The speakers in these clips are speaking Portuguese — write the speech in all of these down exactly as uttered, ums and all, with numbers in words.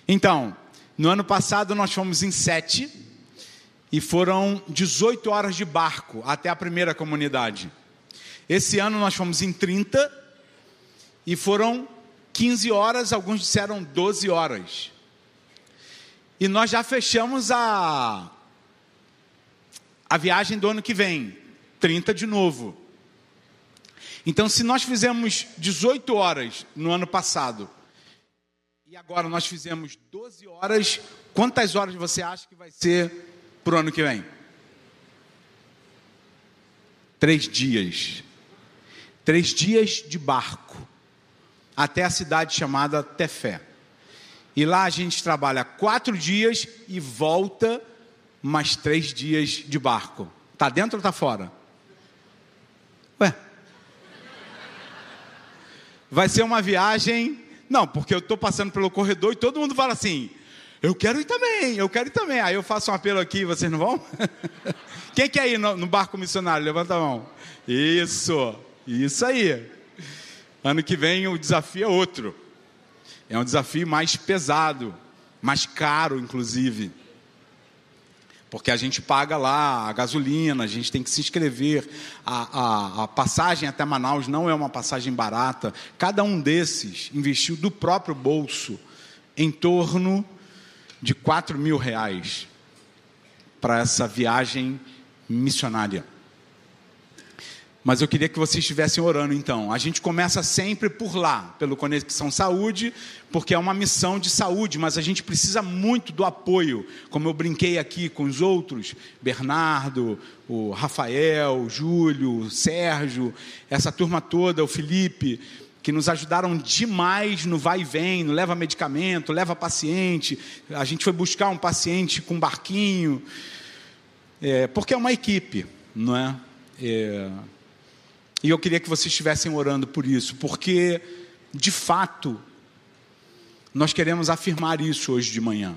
Então, no ano passado nós fomos em sete, e foram dezoito horas de barco até a primeira comunidade. Esse ano nós fomos em trinta, e foram quinze horas, alguns disseram doze horas. E nós já fechamos a, a viagem do ano que vem, trinta de novo. Então, se nós fizemos dezoito horas no ano passado, e agora nós fizemos doze horas, quantas horas você acha que vai ser para o ano que vem? Três dias. Três dias de barco, até a cidade chamada Tefé. E lá a gente trabalha quatro dias e volta mais três dias de barco. Está dentro ou está fora? Ué? Vai ser uma viagem... Não, porque eu estou passando pelo corredor e todo mundo fala assim, eu quero ir também, eu quero ir também. Aí eu faço um apelo aqui, vocês não vão? Quem quer ir no, no barco missionário? Levanta a mão. Isso, isso aí. Ano que vem o desafio é outro. É um desafio mais pesado, mais caro, inclusive. Porque a gente paga lá a gasolina, a gente tem que se inscrever. A, a, a passagem até Manaus não é uma passagem barata. Cada um desses investiu do próprio bolso em torno de quatro mil reais para essa viagem missionária. Mas eu queria que vocês estivessem orando então. A gente começa sempre por lá, pelo Conexão Saúde, porque é uma missão de saúde, mas a gente precisa muito do apoio. Como eu brinquei aqui com os outros, Bernardo, o Rafael, o Júlio, o Sérgio, essa turma toda, o Felipe, que nos ajudaram demais no vai e vem, no leva medicamento, leva paciente. A gente foi buscar um paciente com um barquinho, é, porque é uma equipe, não é? É... E eu queria que vocês estivessem orando por isso, porque, de fato, nós queremos afirmar isso hoje de manhã.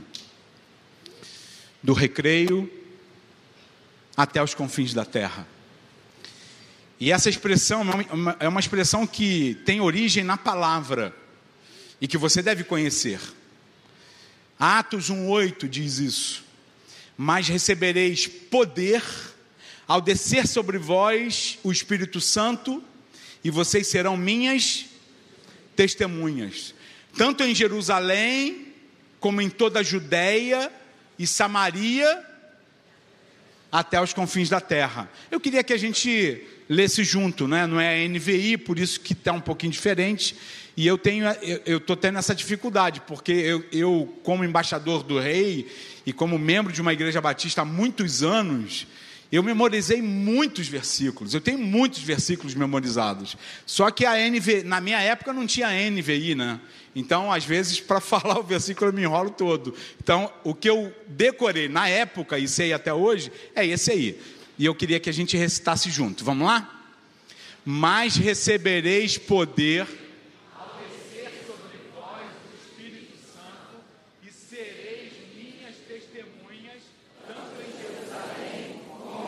Do recreio até os confins da terra. E essa expressão é uma expressão que tem origem na palavra, e que você deve conhecer. Atos um, oito diz isso. Mas recebereis poder ao descer sobre vós o Espírito Santo, e vocês serão minhas testemunhas, tanto em Jerusalém, como em toda a Judéia e Samaria, até os confins da terra. Eu queria que a gente lesse junto, né? Não é a N V I, por isso que está um pouquinho diferente, e eu tenho, eu estou tendo essa dificuldade, porque eu, eu, como embaixador do rei, e como membro de uma igreja batista há muitos anos, eu memorizei muitos versículos, eu tenho muitos versículos memorizados, só que a N V I, na minha época não tinha N V I, né? Então, às vezes, para falar o versículo eu me enrolo todo. Então, o que eu decorei na época, e sei até hoje, é esse aí. E eu queria que a gente recitasse junto, vamos lá? Mas recebereis poder ao descer sobre vós o Espírito Santo, e sereis minhas testemunhas, tanto em Jerusalém,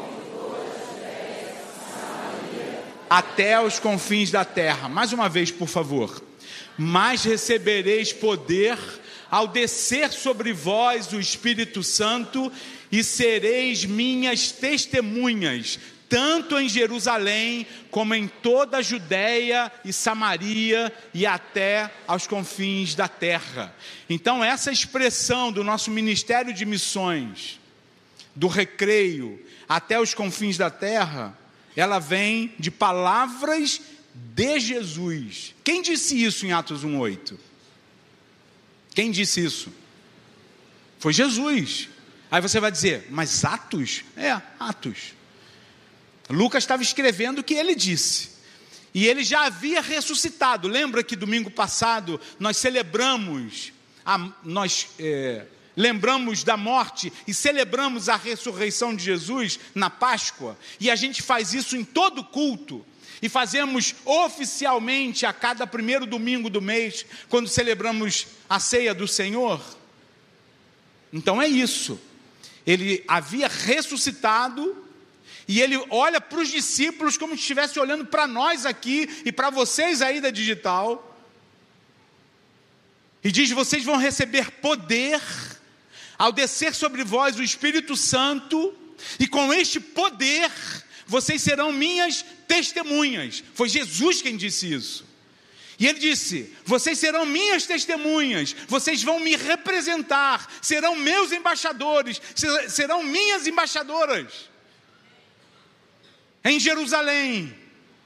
até os confins da terra. Mais uma vez, por favor. Mas recebereis poder ao descer sobre vós o Espírito Santo, e sereis minhas testemunhas, tanto em Jerusalém, como em toda a Judéia e Samaria, e até aos confins da terra. Então, essa expressão do nosso ministério de missões, do recreio até os confins da terra, ela vem de palavras de Jesus. Quem disse isso em Atos um, oito? Quem disse isso? Foi Jesus. Aí você vai dizer, mas Atos? É, Atos. Lucas estava escrevendo o que ele disse. E ele já havia ressuscitado. Lembra que domingo passado nós celebramos, a, nós... É, lembramos da morte e celebramos a ressurreição de Jesus na Páscoa, e a gente faz isso em todo culto, e fazemos oficialmente a cada primeiro domingo do mês, quando celebramos a ceia do Senhor. Então é isso, ele havia ressuscitado, e ele olha para os discípulos como se estivesse olhando para nós aqui, e para vocês aí da digital, E diz: vocês vão receber poder ao descer sobre vós o Espírito Santo, e com este poder vocês serão minhas testemunhas. Foi Jesus quem disse isso. E ele disse: vocês serão minhas testemunhas, vocês vão me representar, serão meus embaixadores, serão minhas embaixadoras em Jerusalém,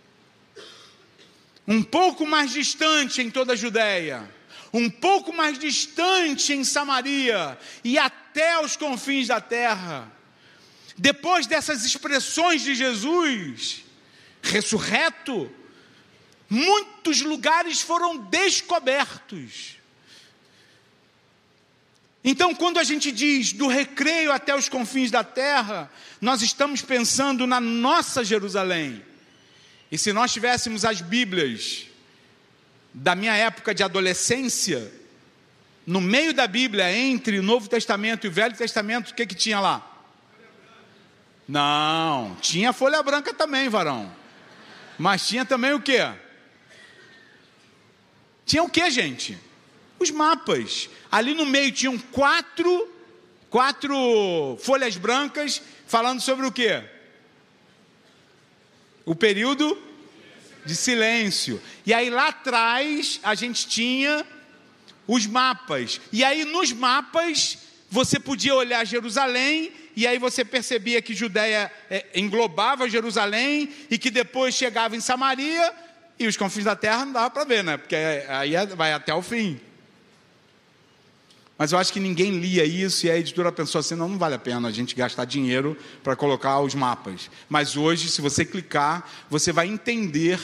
um pouco mais distante em toda a Judéia, um pouco mais distante em Samaria e até os confins da terra. Depois dessas expressões de Jesus ressurreto, muitos lugares foram descobertos. Então, quando a gente diz do recreio até os confins da terra, nós estamos pensando na nossa Jerusalém. E se nós tivéssemos as Bíblias da minha época de adolescência, no meio da Bíblia, entre o Novo Testamento e o Velho Testamento, o que que tinha lá? Não, tinha folha branca também, varão. Mas tinha também o quê? Tinha o quê, gente? Os mapas. Ali no meio tinham quatro, quatro folhas brancas, falando sobre o quê? O período de silêncio. E aí lá atrás a gente tinha os mapas. E aí nos mapas você podia olhar Jerusalém, e aí você percebia que Judéia é, englobava Jerusalém, e que depois chegava em Samaria, e os confins da terra não dava para ver, né? Porque aí vai até o fim. Mas eu acho que ninguém lia isso, e a editora pensou assim: não, não vale a pena a gente gastar dinheiro para colocar os mapas. Mas hoje, se você clicar, você vai entender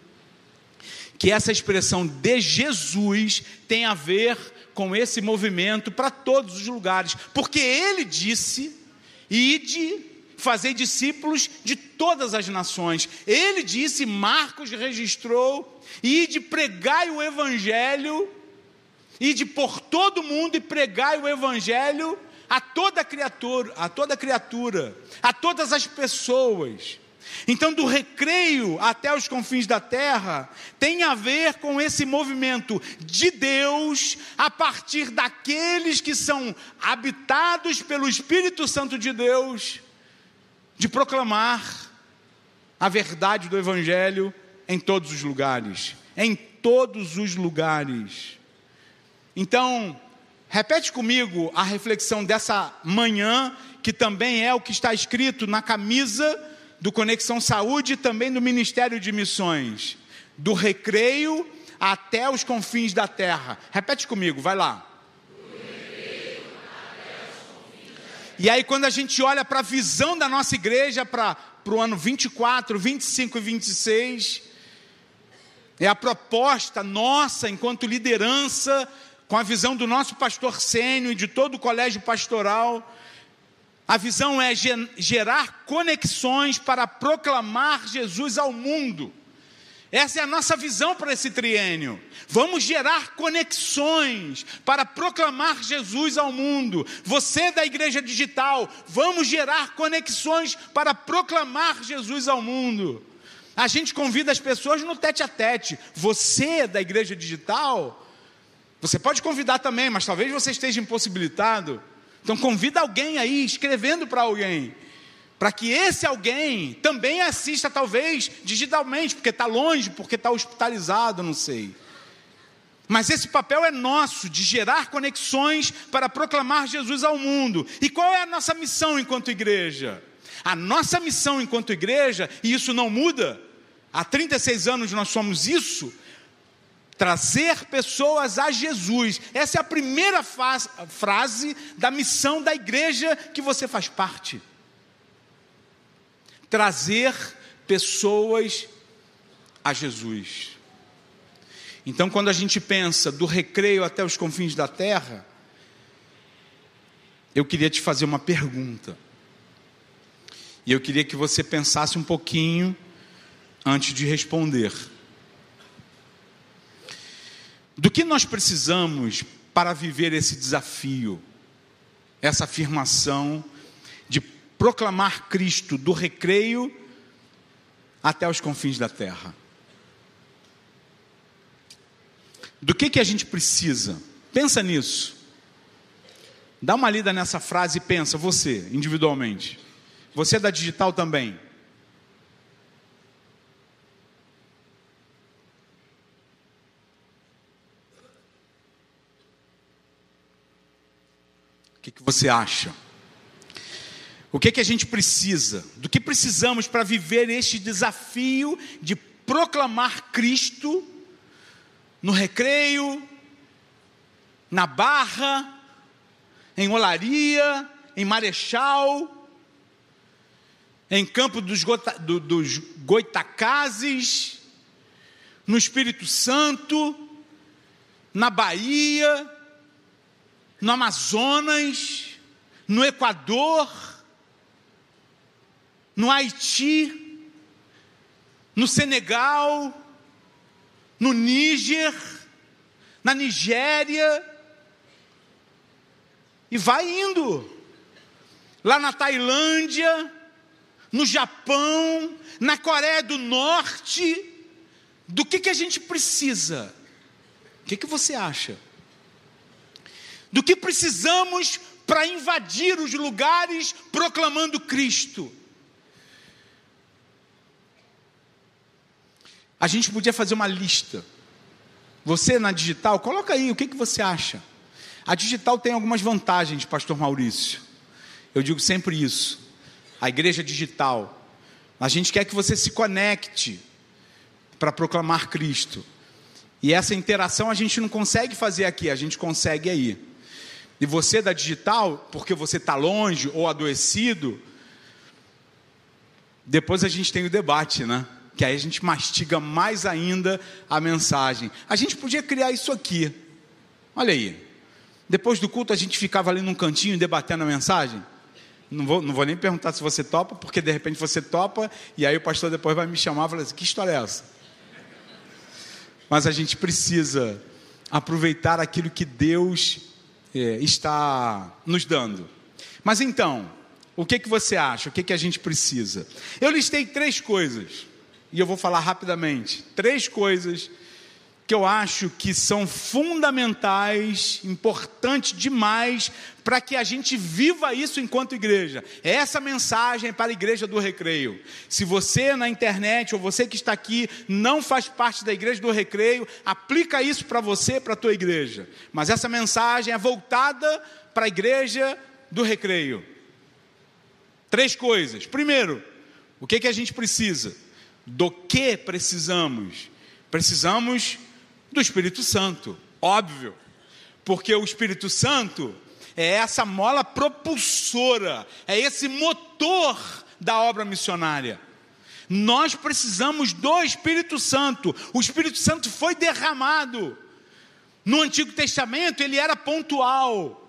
que essa expressão de Jesus tem a ver com esse movimento para todos os lugares, porque ele disse: ide, fazei discípulos de todas as nações. Ele disse, Marcos registrou: ide, pregai o evangelho, ide por todo mundo e pregai o evangelho a toda criatura, a toda criatura, a todas as pessoas. Então, do recreio até os confins da terra, tem a ver com esse movimento de Deus, a partir daqueles que são habitados pelo Espírito Santo de Deus, de proclamar a verdade do Evangelho em todos os lugares, em todos os lugares. Então, repete comigo a reflexão dessa manhã, que também é o que está escrito na camisa do Conexão Saúde e também do Ministério de Missões: do recreio até os confins da terra. Repete comigo, vai lá. Do recreio até os confins da terra. E aí, quando a gente olha para a visão da nossa igreja para o ano vinte e quatro, vinte e cinco e vinte e seis, é a proposta nossa enquanto liderança, com a visão do nosso pastor Sênio e de todo o colégio pastoral. A visão é gerar conexões para proclamar Jesus ao mundo. Essa é a nossa visão para esse triênio. Vamos gerar conexões para proclamar Jesus ao mundo. Você da igreja digital, vamos gerar conexões para proclamar Jesus ao mundo. A gente convida as pessoas no tete a tete. Você da igreja digital, você pode convidar também, mas talvez você esteja impossibilitado. Então convida alguém aí, escrevendo para alguém, para que esse alguém também assista, talvez digitalmente, porque está longe, porque está hospitalizado, não sei. Mas esse papel é nosso, de gerar conexões para proclamar Jesus ao mundo. E qual é a nossa missão enquanto igreja? A nossa missão enquanto igreja, e isso não muda, há trinta e seis anos nós somos isso: trazer pessoas a Jesus. Essa é a primeira faz, frase da missão da igreja que você faz parte. Trazer pessoas a Jesus. Então, quando a gente pensa do recreio até os confins da terra, eu queria te fazer uma pergunta. E eu queria que você pensasse um pouquinho antes de responder. Do que nós precisamos para viver esse desafio, essa afirmação de proclamar Cristo do recreio até os confins da terra? Do que que a gente precisa Pensa nisso. Dá uma lida nessa frase e pensa, você, individualmente. Você é da digital também. O que, que você acha? O que, que a gente precisa? Do que precisamos para viver este desafio de proclamar Cristo no Recreio, na Barra, em Olaria, em Marechal, em Campo dos, Gota, do, dos Goitacazes, no Espírito Santo, na Bahia, no Amazonas, no Equador, no Haiti, no Senegal, no Níger, na Nigéria, e vai indo, lá na Tailândia, no Japão, na Coreia do Norte. Do que, que a gente precisa? O que, que você acha? Do que precisamos para invadir os lugares proclamando Cristo? A gente podia fazer uma lista. Você na digital, coloca aí, o que, que você acha? A digital tem algumas vantagens, pastor Maurício. Eu digo sempre isso. A igreja digital. A gente quer que você se conecte para proclamar Cristo. E essa interação a gente não consegue fazer aqui, a gente consegue aí. E você da digital, porque você está longe ou adoecido, depois a gente tem o debate, né? Que aí a gente mastiga mais ainda a mensagem. A gente podia criar isso aqui. Olha aí. Depois do culto a gente ficava ali num cantinho debatendo a mensagem. Não vou, não vou nem perguntar se você topa, porque de repente você topa, e aí o pastor depois vai me chamar e falar assim, que história é essa? Mas a gente precisa aproveitar aquilo que Deus é, está nos dando. Mas então, o que, que você acha? O que, que a gente precisa? Eu listei três coisas, e eu vou falar rapidamente. Três coisas que eu acho que são fundamentais, importantes demais, para que a gente viva isso enquanto igreja. Essa mensagem é para a igreja do Recreio. Se você na internet, ou você que está aqui, não faz parte da igreja do Recreio, aplica isso para você, para a tua igreja. Mas essa mensagem é voltada para a igreja do Recreio. Três coisas. Primeiro, o que, que a gente precisa? Do que precisamos? Precisamos do Espírito Santo, óbvio, porque o Espírito Santo é essa mola propulsora, é esse motor da obra missionária. Nós precisamos do Espírito Santo. O Espírito Santo foi derramado. No Antigo Testamento ele era pontual.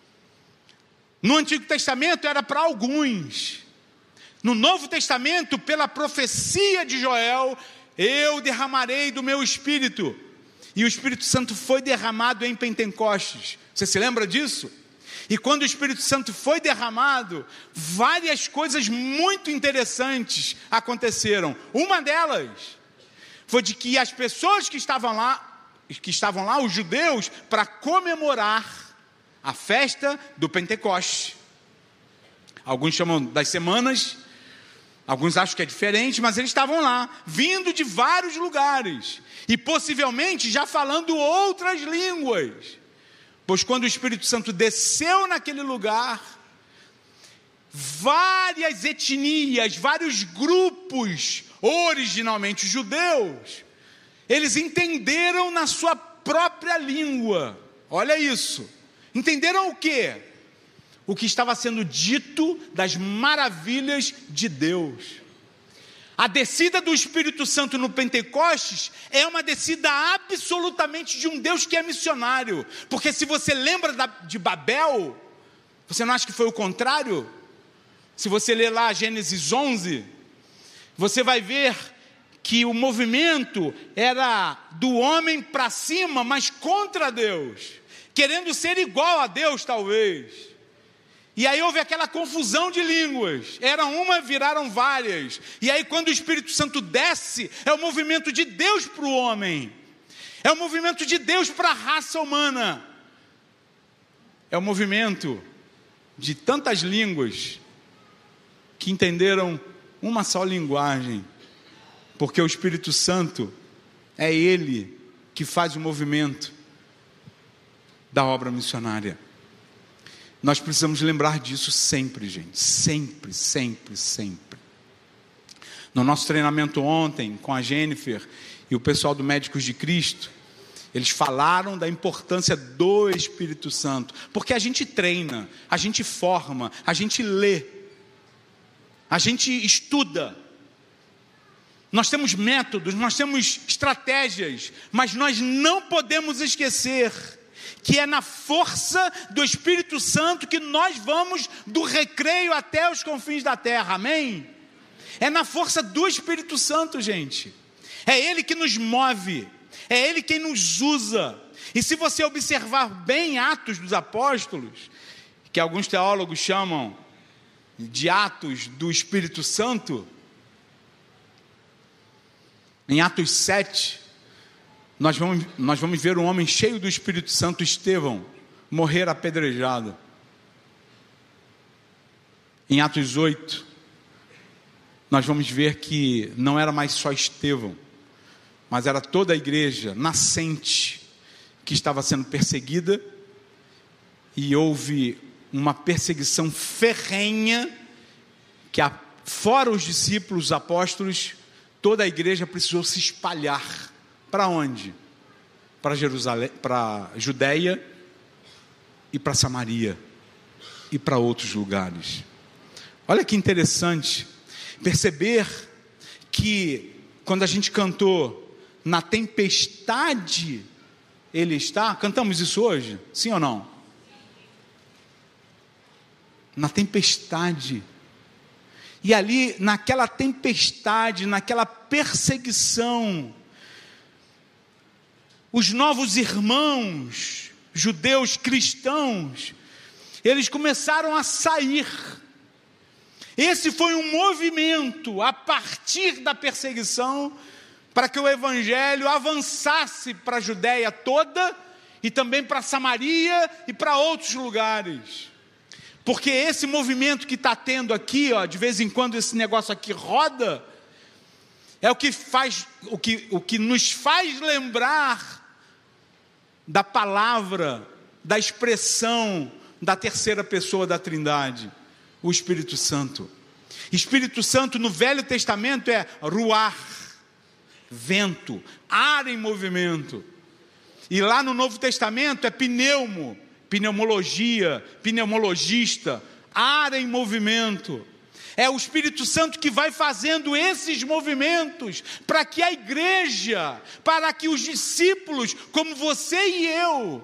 No Antigo Testamento era para alguns. No Novo Testamento, pela profecia de Joel, eu derramarei do meu Espírito. E o Espírito Santo foi derramado em Pentecostes. Você se lembra disso? E quando o Espírito Santo foi derramado, várias coisas muito interessantes aconteceram. Uma delas foi de que as pessoas que estavam lá, que estavam lá, os judeus, para comemorar a festa do Pentecostes. Alguns chamam das semanas, alguns acham que é diferente, mas eles estavam lá, vindo de vários lugares. E possivelmente já falando outras línguas. Pois quando o Espírito Santo desceu naquele lugar, várias etnias, vários grupos, originalmente judeus, eles entenderam na sua própria língua. Olha isso. Entenderam o quê? O que estava sendo dito das maravilhas de Deus. A descida do Espírito Santo no Pentecostes é uma descida absolutamente de um Deus que é missionário. Porque se você lembra da, de Babel, você não acha que foi o contrário? Se você ler lá Gênesis onze, você vai ver que o movimento era do homem para cima, mas contra Deus. Querendo ser igual a Deus, talvez. E aí houve aquela confusão de línguas. Era uma, viraram várias. E aí quando o Espírito Santo desce, é o movimento de Deus para o homem. É o movimento de Deus para a raça humana. é o movimento de tantas línguas que entenderam uma só linguagem, porque o Espírito Santo é Ele que faz o movimento da obra missionária. Nós precisamos lembrar disso sempre, gente, sempre, sempre, sempre. No nosso treinamento ontem, com a Jennifer e o pessoal do Médicos de Cristo, eles falaram da importância do Espírito Santo, porque a gente treina, a gente forma, a gente lê, a gente estuda, nós temos métodos, nós temos estratégias, mas nós não podemos esquecer que é na força do Espírito Santo que nós vamos do recreio até os confins da terra, amém? É na força do Espírito Santo, gente, é Ele que nos move, é Ele quem nos usa. E se você observar bem Atos dos Apóstolos, que alguns teólogos chamam de Atos do Espírito Santo, em Atos sete, nós vamos, nós vamos ver um homem cheio do Espírito Santo, Estevão, morrer apedrejado. Em Atos oito, nós vamos ver que não era mais só Estevão, mas era toda a igreja nascente que estava sendo perseguida, e houve uma perseguição ferrenha, que fora os discípulos, os apóstolos, toda a igreja precisou se espalhar. Para onde? Para Jerusalém, para Judeia e para Samaria e para outros lugares. Olha que interessante perceber que quando a gente cantou na tempestade Ele está, cantamos isso hoje? Sim ou não? Na tempestade. E ali, naquela tempestade, naquela perseguição, os novos irmãos, judeus cristãos, eles começaram a sair. Esse foi um movimento a partir da perseguição, para que o evangelho avançasse para a Judéia toda, e também para Samaria e para outros lugares. Porque esse movimento que está tendo aqui, ó, de vez em quando esse negócio aqui roda, é o que faz, o que, o que nos faz lembrar da palavra, da expressão da terceira pessoa da Trindade, o Espírito Santo. Espírito Santo no Velho Testamento é ruach, vento, ar em movimento. E lá no Novo Testamento é pneumo, pneumologia, pneumologista, ar em movimento. É o Espírito Santo que vai fazendo esses movimentos para que a igreja, para que os discípulos, como você e eu,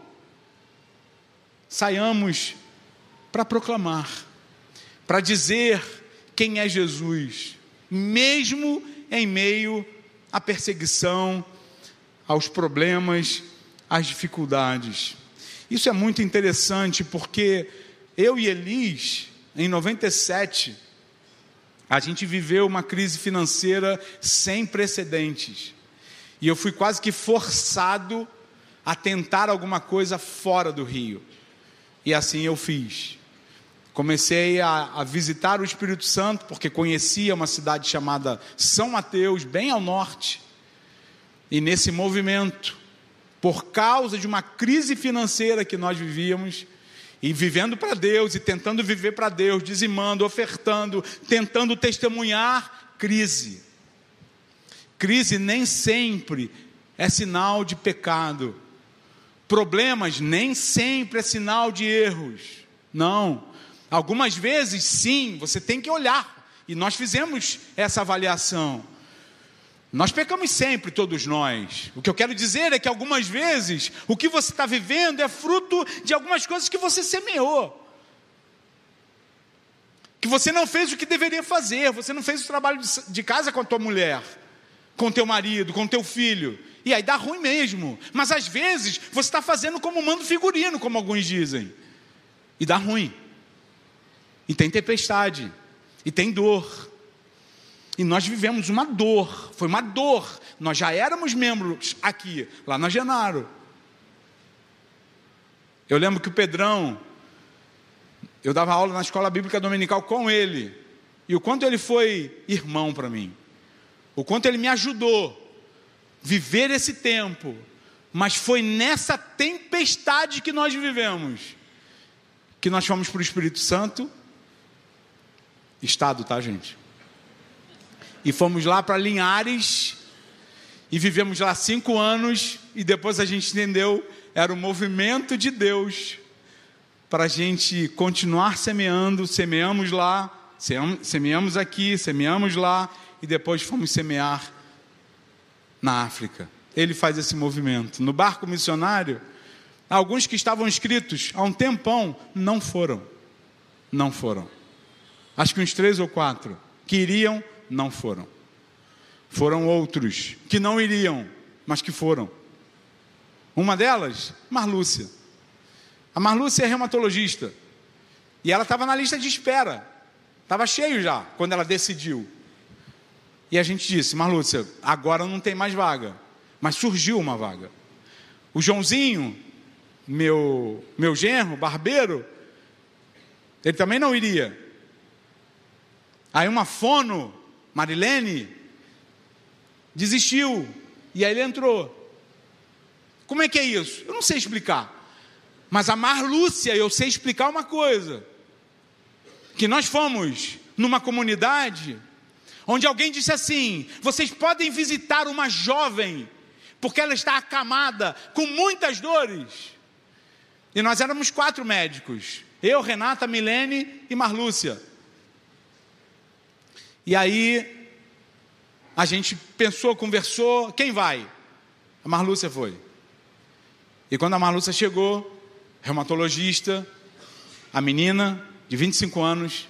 saiamos para proclamar, para dizer quem é Jesus, mesmo em meio à perseguição, aos problemas, às dificuldades. Isso é muito interessante, porque eu e Elis, em noventa e sete, a gente viveu uma crise financeira sem precedentes, e eu fui quase que forçado a tentar alguma coisa fora do Rio, e assim eu fiz. Comecei a, a visitar o Espírito Santo, porque conhecia uma cidade chamada São Mateus, bem ao norte, e nesse movimento, por causa de uma crise financeira que nós vivíamos, e vivendo para Deus, e tentando viver para Deus, dizimando, ofertando, tentando testemunhar, crise. Crise nem sempre é sinal de pecado. Problemas nem sempre é sinal de erros. Não. Algumas vezes, sim, você tem que olhar. E nós fizemos essa avaliação. Nós pecamos sempre, todos nós. O que eu quero dizer é que algumas vezes o que você está vivendo é fruto de algumas coisas que você semeou, que você não fez o que deveria fazer, você não fez o trabalho de casa com a tua mulher, com o teu marido, com o teu filho, e aí dá ruim mesmo. Mas às vezes você está fazendo como mando figurino, como alguns dizem, e dá ruim, e tem tempestade, e tem dor. E nós vivemos uma dor, foi uma dor. Nós já éramos membros aqui, lá na Genaro. Eu lembro que o Pedrão, eu dava aula na escola bíblica dominical com ele, e o quanto ele foi irmão para mim, o quanto ele me ajudou a viver esse tempo, mas foi nessa tempestade que nós vivemos, que nós fomos para o Espírito Santo, estado, tá, gente? E fomos lá para Linhares, e vivemos lá cinco anos, e depois a gente entendeu, era o movimento de Deus, para a gente continuar semeando, semeamos lá, semeamos aqui, semeamos lá, e depois fomos semear na África. Ele faz esse movimento. No barco missionário, alguns que estavam inscritos há um tempão, não foram. Não foram. Acho que uns três ou quatro que iriam, não foram. Foram outros que não iriam, mas que foram. Uma delas, Marlúcia. A Marlúcia é reumatologista. E ela estava na lista de espera. Estava cheio já, quando ela decidiu. E a gente disse, Marlúcia, agora não tem mais vaga. Mas surgiu uma vaga. O Joãozinho, meu, meu genro, barbeiro, ele também não iria. Aí uma fono, Marilene, desistiu. E aí ele entrou. Como é que é isso? Eu não sei explicar. Mas a Marlúcia, eu sei explicar uma coisa. Que nós fomos numa comunidade onde alguém disse assim, vocês podem visitar uma jovem, porque ela está acamada, com muitas dores. E nós éramos quatro médicos. Eu, Renata, Milene e Marlúcia. E aí, a gente pensou, conversou, quem vai? A Marlúcia foi. E quando a Marlúcia chegou, reumatologista, a menina de vinte e cinco anos,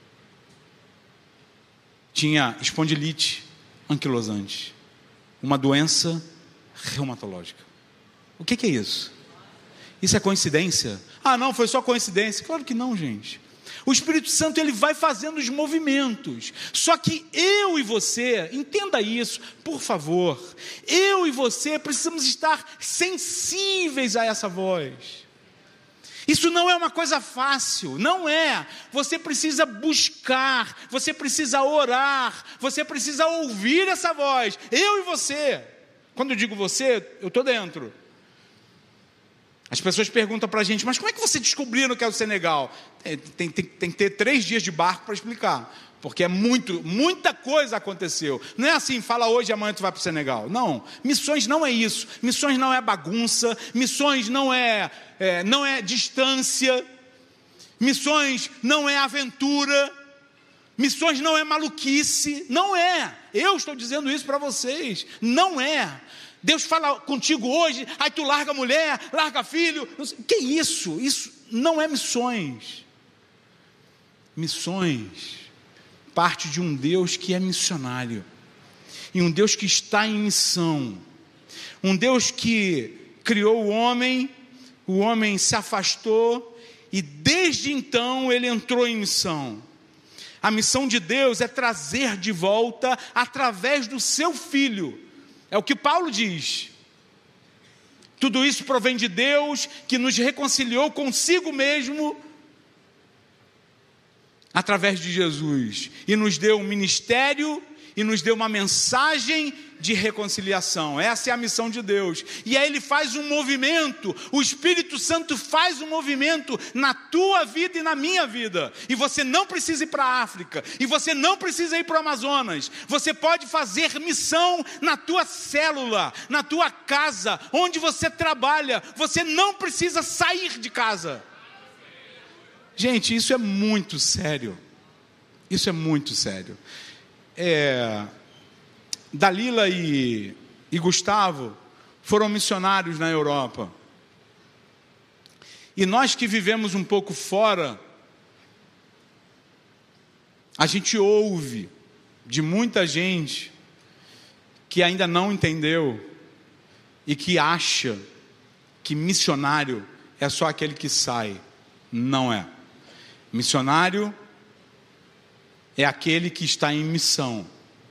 tinha espondilite anquilosante, uma doença reumatológica. O que, que é isso? Isso é coincidência? Ah, não, foi só coincidência. Claro que não, gente. O Espírito Santo, ele vai fazendo os movimentos. Só que eu e você, entenda isso, por favor. Eu e você precisamos estar sensíveis a essa voz. Isso não é uma coisa fácil, não é. Você precisa buscar, você precisa orar, você precisa ouvir essa voz. Eu e você. Quando eu digo você, eu estou dentro. As pessoas perguntam para a gente, mas como é que você descobriu que é o Senegal? Tem, tem, tem, tem que ter três dias de barco para explicar. Porque é muito, muita coisa aconteceu. Não é assim, fala hoje e amanhã tu vai para o Senegal. Não, missões não é isso. Missões não é bagunça. Missões não é, é, não é distância. Missões não é aventura. Missões não é maluquice. Não é. Eu estou dizendo isso para vocês. Não é. Deus fala contigo hoje, aí tu larga a mulher, larga filho. Que isso? Isso não é missões. Missões parte de um Deus que é missionário, e um Deus que está em missão, um Deus que criou o homem, o homem se afastou, e desde então ele entrou em missão. A missão de Deus é trazer de volta, através do seu Filho, é o que Paulo diz, tudo isso provém de Deus, que nos reconciliou consigo mesmo, através de Jesus, e nos deu um ministério, e nos deu uma mensagem de reconciliação. Essa é a missão de Deus, e aí Ele faz um movimento, o Espírito Santo faz um movimento na tua vida e na minha vida, e você não precisa ir para a África, e você não precisa ir para o Amazonas, você pode fazer missão na tua célula, na tua casa, onde você trabalha, você não precisa sair de casa. Gente, isso é muito sério, isso é muito sério. É, Dalila e, e Gustavo foram missionários na Europa, e nós que vivemos um pouco fora, a gente ouve de muita gente que ainda não entendeu, e que acha que missionário é só aquele que sai. Não é. Missionário é aquele que está em missão.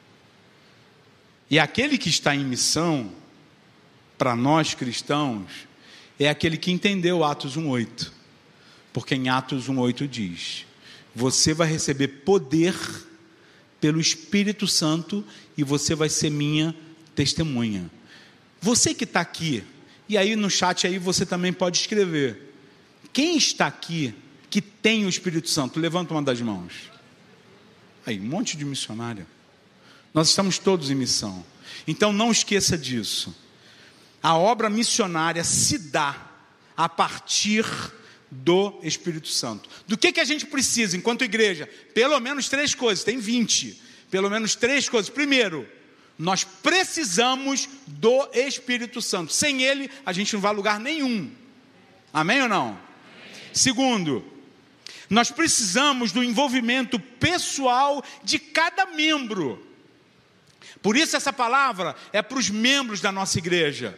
E aquele que está em missão, para nós cristãos, é aquele que entendeu Atos um oito. Porque em Atos um oito diz: você vai receber poder pelo Espírito Santo e você vai ser minha testemunha. Você que está aqui, e aí no chat aí você também pode escrever: quem está aqui que tem o Espírito Santo? Levanta uma das mãos. Aí, um monte de missionário. Nós estamos todos em missão. Então não esqueça disso. A obra missionária se dá a partir do Espírito Santo. Do que, que a gente precisa enquanto igreja? Pelo menos três coisas, tem vinte. Pelo menos três coisas. Primeiro, nós precisamos do Espírito Santo. Sem ele, a gente não vai a lugar nenhum. Amém ou não? Amém. Segundo, nós precisamos do envolvimento pessoal de cada membro. Por isso essa palavra é para os membros da nossa igreja.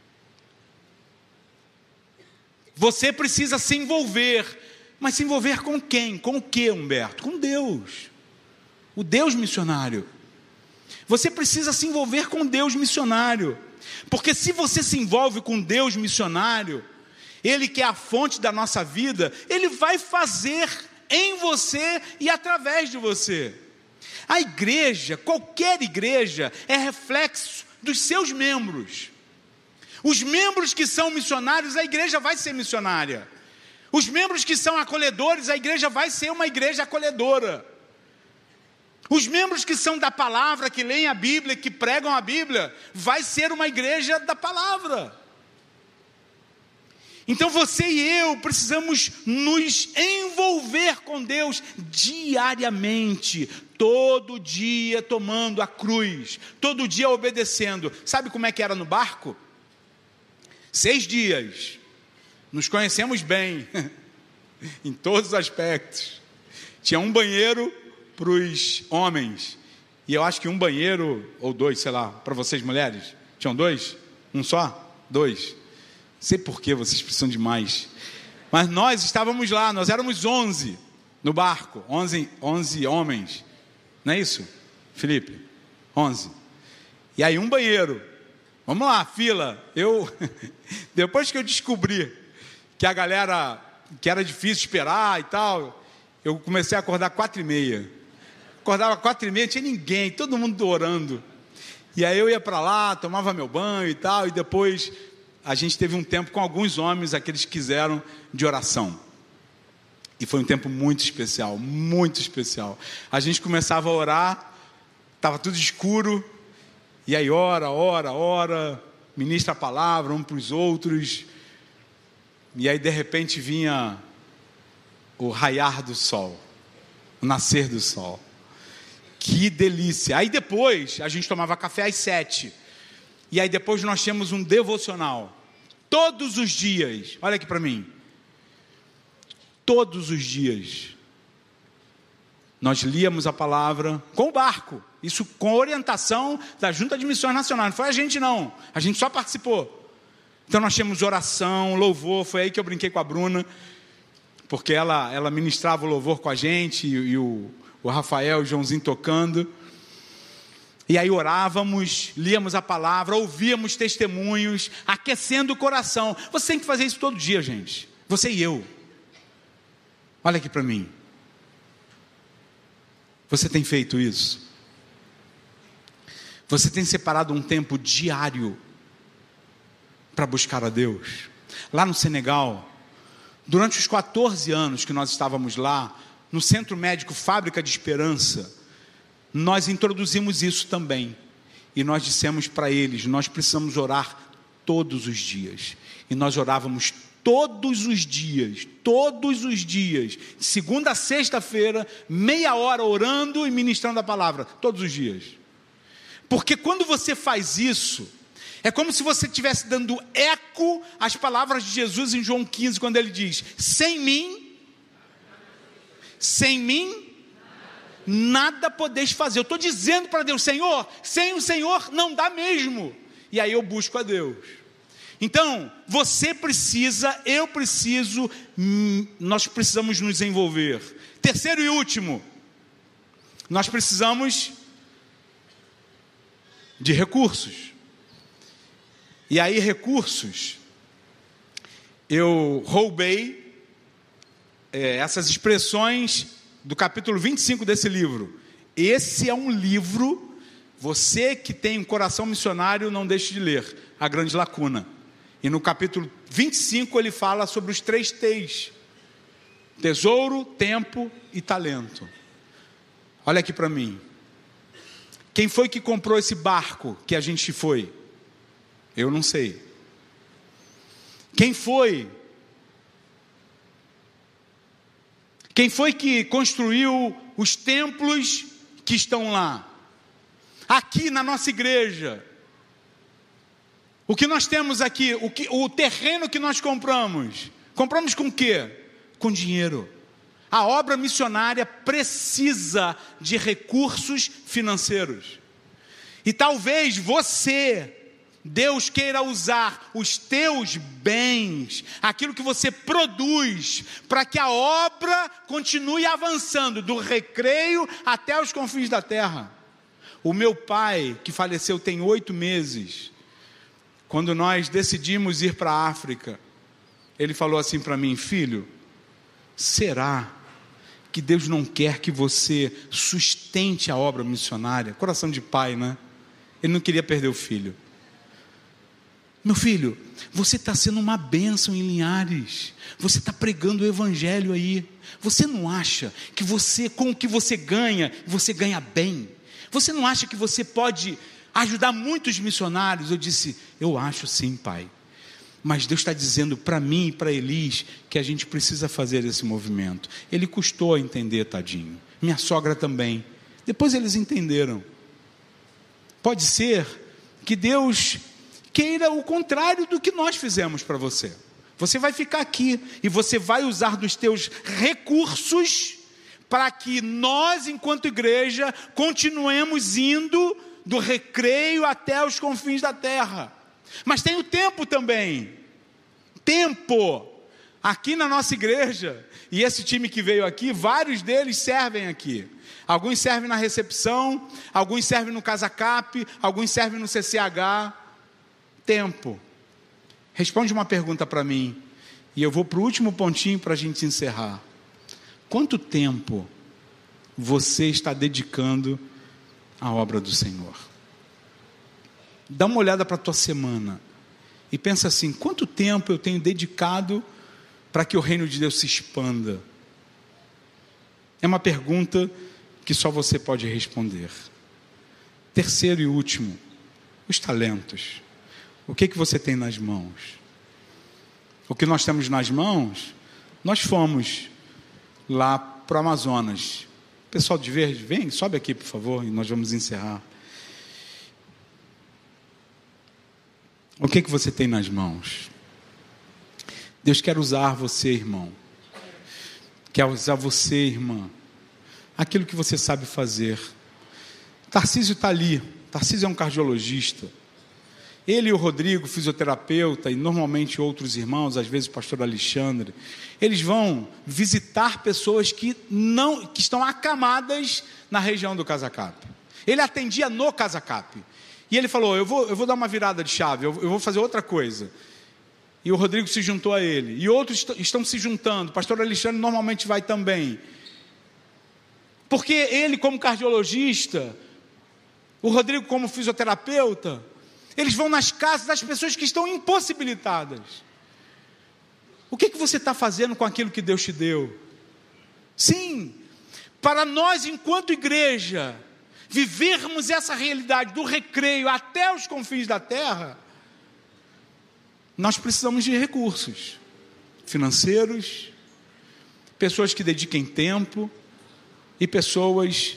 Você precisa se envolver. Mas se envolver com quem? Com o que, Humberto? Com Deus. O Deus missionário. Você precisa se envolver com Deus missionário. Porque se você se envolve com Deus missionário, Ele que é a fonte da nossa vida, Ele vai fazer em você e através de você. A igreja, qualquer igreja, é reflexo dos seus membros. Os membros que são missionários, a igreja vai ser missionária. Os membros que são acolhedores, a igreja vai ser uma igreja acolhedora. Os membros que são da palavra, que leem a Bíblia, que pregam a Bíblia, vai ser uma igreja da palavra. Então você e eu precisamos nos envolver com Deus diariamente, todo dia tomando a cruz, todo dia obedecendo. Sabe como é que era no barco? Seis dias, nos conhecemos bem, em todos os aspectos. Tinha um banheiro para os homens, e eu acho que um banheiro, ou dois, sei lá, para vocês mulheres. Tinham dois? Um só? Dois. Não sei por que vocês precisam de mais. Mas nós estávamos lá, nós éramos onze no barco, onze, onze homens. Não é isso, Felipe? onze. E aí um banheiro. Vamos lá, fila. Eu, depois que eu descobri que a galera, que era difícil esperar e tal, eu comecei a acordar quatro e meia. Acordava quatro e meia, não tinha ninguém, todo mundo orando. E aí eu ia para lá, tomava meu banho e tal, e depois a gente teve um tempo com alguns homens, aqueles que quiseram, de oração. E foi um tempo muito especial, muito especial. A gente começava a orar, estava tudo escuro, e aí ora, ora, ora, ministra a palavra um para os outros, e aí de repente vinha o raiar do sol, o nascer do sol. Que delícia! Aí depois a gente tomava café às sete, e aí depois nós tínhamos um devocional, todos os dias. Olha aqui para mim, todos os dias nós líamos a palavra com o barco, isso com orientação da Junta de Missões Nacionais, não foi a gente não, a gente só participou. Então nós tínhamos oração, louvor, foi aí que eu brinquei com a Bruna, porque ela, ela ministrava o louvor com a gente, e, e o, o Rafael e o Joãozinho tocando, e aí orávamos, líamos a palavra, ouvíamos testemunhos, aquecendo o coração. Você tem que fazer isso todo dia, gente, você e eu. Olha aqui para mim, você tem feito isso? Você tem separado um tempo diário para buscar a Deus? Lá no Senegal, durante os quatorze anos que nós estávamos lá, no Centro Médico Fábrica de Esperança, nós introduzimos isso também. E nós dissemos para eles, nós precisamos orar todos os dias. E nós orávamos todos os dias, todos os dias, segunda a sexta-feira, meia hora orando e ministrando a palavra, todos os dias. Porque quando você faz isso, é como se você estivesse dando eco às palavras de Jesus em João quinze, quando ele diz: sem mim, sem mim, nada podeis fazer. Eu estou dizendo para Deus: Senhor, sem o Senhor não dá mesmo. E aí eu busco a Deus. Então, você precisa, eu preciso, nós precisamos nos envolver. Terceiro e último, nós precisamos de recursos. E aí recursos, eu roubei é, essas expressões do capítulo vinte e cinco desse livro. Esse é um livro, você que tem um coração missionário, não deixe de ler, A Grande Lacuna. E no capítulo vinte e cinco ele fala sobre os três T's: tesouro, tempo e talento. Olha aqui para mim. Quem foi que comprou esse barco que a gente foi? Eu não sei. Quem foi? Quem foi que construiu os templos que estão lá? Aqui na nossa igreja. O que nós temos aqui, o, que, o terreno que nós compramos, compramos com o quê? Com dinheiro. A obra missionária precisa de recursos financeiros. E talvez você, Deus queira usar os teus bens, aquilo que você produz, para que a obra continue avançando, do recreio até os confins da terra. O meu pai, que faleceu tem oito meses, quando nós decidimos ir para a África, ele falou assim para mim: filho, será que Deus não quer que você sustente a obra missionária? Coração de pai, né? Ele não queria perder o filho. Meu filho, você está sendo uma bênção em Linhares, você está pregando o evangelho aí, você não acha que você, com o que você ganha, você ganha bem? Você não acha que você pode ajudar muitos missionários? Eu disse: eu acho sim, pai, mas Deus está dizendo para mim e para Elis que a gente precisa fazer esse movimento. Ele custou a entender, tadinho, minha sogra também, depois eles entenderam. Pode ser que Deus queira o contrário do que nós fizemos para você. Você vai ficar aqui e você vai usar dos teus recursos para que nós, enquanto igreja, continuemos indo do recreio até os confins da terra. Mas tem o tempo também. Tempo. Aqui na nossa igreja, e esse time que veio aqui, vários deles servem aqui. Alguns servem na recepção, alguns servem no Casacap, alguns servem no C C H. Tempo. Responde uma pergunta para mim, e eu vou para o último pontinho para a gente encerrar. Quanto tempo você está dedicando à obra do Senhor? Dá uma olhada para a tua semana e pensa assim: quanto tempo eu tenho dedicado para que o reino de Deus se expanda? É uma pergunta que só você pode responder. Terceiro e último, os talentos. O que que você tem nas mãos? O que nós temos nas mãos, nós fomos lá para o Amazonas. Pessoal de verde, vem, sobe aqui por favor, e nós vamos encerrar. O que que você tem nas mãos? Deus quer usar você, irmão. Quer usar você, irmã. Aquilo que você sabe fazer. Tarcísio está ali. Tarcísio é um cardiologista. Ele e o Rodrigo, fisioterapeuta, e normalmente outros irmãos, às vezes o pastor Alexandre, eles vão visitar pessoas que, não, que estão acamadas na região do Casacap. Ele atendia no Casacap. E ele falou: eu vou, eu vou dar uma virada de chave, eu, eu vou fazer outra coisa. E o Rodrigo se juntou a ele. E outros est- estão se juntando. O pastor Alexandre normalmente vai também. Porque ele, como cardiologista, o Rodrigo, como fisioterapeuta, eles vão nas casas das pessoas que estão impossibilitadas. O que que você está fazendo com aquilo que Deus te deu? Sim, para nós, enquanto igreja, vivermos essa realidade do recreio até os confins da terra, nós precisamos de recursos financeiros, pessoas que dediquem tempo e pessoas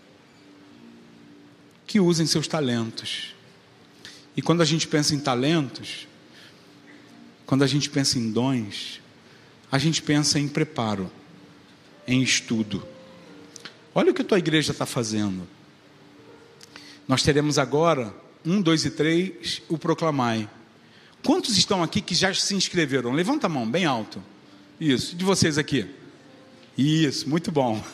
que usem seus talentos. E quando a gente pensa em talentos, quando a gente pensa em dons, a gente pensa em preparo, em estudo. Olha o que a tua igreja está fazendo. Nós teremos agora, um, dois e três, o Proclamai. Quantos estão aqui que já se inscreveram? Levanta a mão, bem alto. Isso, de vocês aqui. Isso, muito bom.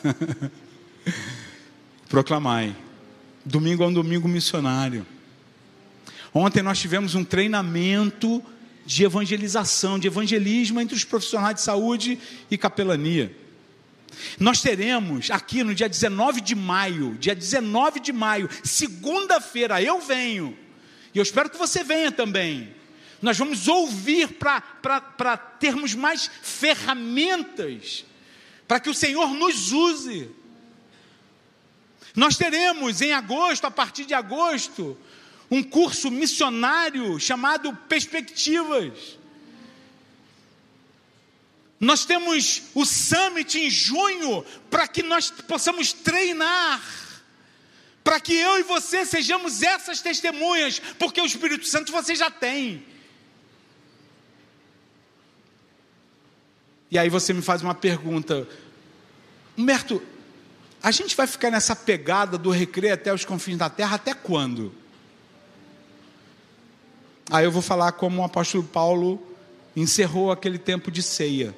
Proclamai. Domingo é um domingo missionário. Ontem nós tivemos um treinamento de evangelização, de evangelismo entre os profissionais de saúde e capelania. Nós teremos aqui no dia dezenove de maio, dia dezenove de maio, segunda-feira, eu venho, e eu espero que você venha também. Nós vamos ouvir para termos mais ferramentas, para que o Senhor nos use. Nós teremos em agosto, a partir de agosto, um curso missionário chamado Perspectivas. Nós temos o Summit em junho, para que nós possamos treinar, para que eu e você sejamos essas testemunhas, porque o Espírito Santo você já tem. E aí você me faz uma pergunta: Humberto, a gente vai ficar nessa pegada do recreio até os confins da terra até quando? Aí eu vou falar como o apóstolo Paulo encerrou aquele tempo de ceia.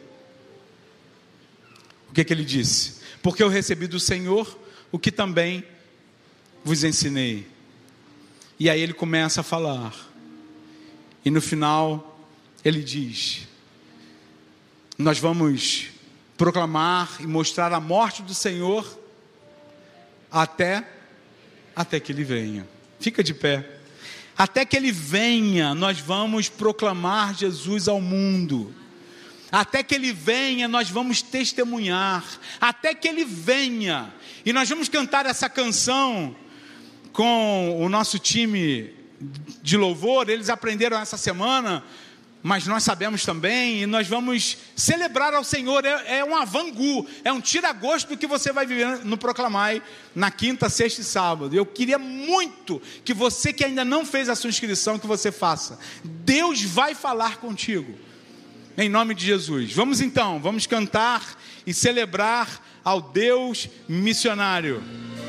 O que que ele disse? Porque eu recebi do Senhor o que também vos ensinei. E aí ele começa a falar. E no final ele diz: nós vamos proclamar e mostrar a morte do Senhor até, até que Ele venha. Fica de pé. Até que Ele venha, nós vamos proclamar Jesus ao mundo. Até que Ele venha, nós vamos testemunhar. Até que Ele venha. E nós vamos cantar essa canção com o nosso time de louvor. Eles aprenderam essa semana, mas nós sabemos também, e nós vamos celebrar ao Senhor. É, é um avangu, é um tira-gosto do que você vai viver no Proclamai, na quinta, sexta e sábado. Eu queria muito que você que ainda não fez a sua inscrição, que você faça. Deus vai falar contigo, em nome de Jesus. Vamos então, vamos cantar e celebrar ao Deus missionário.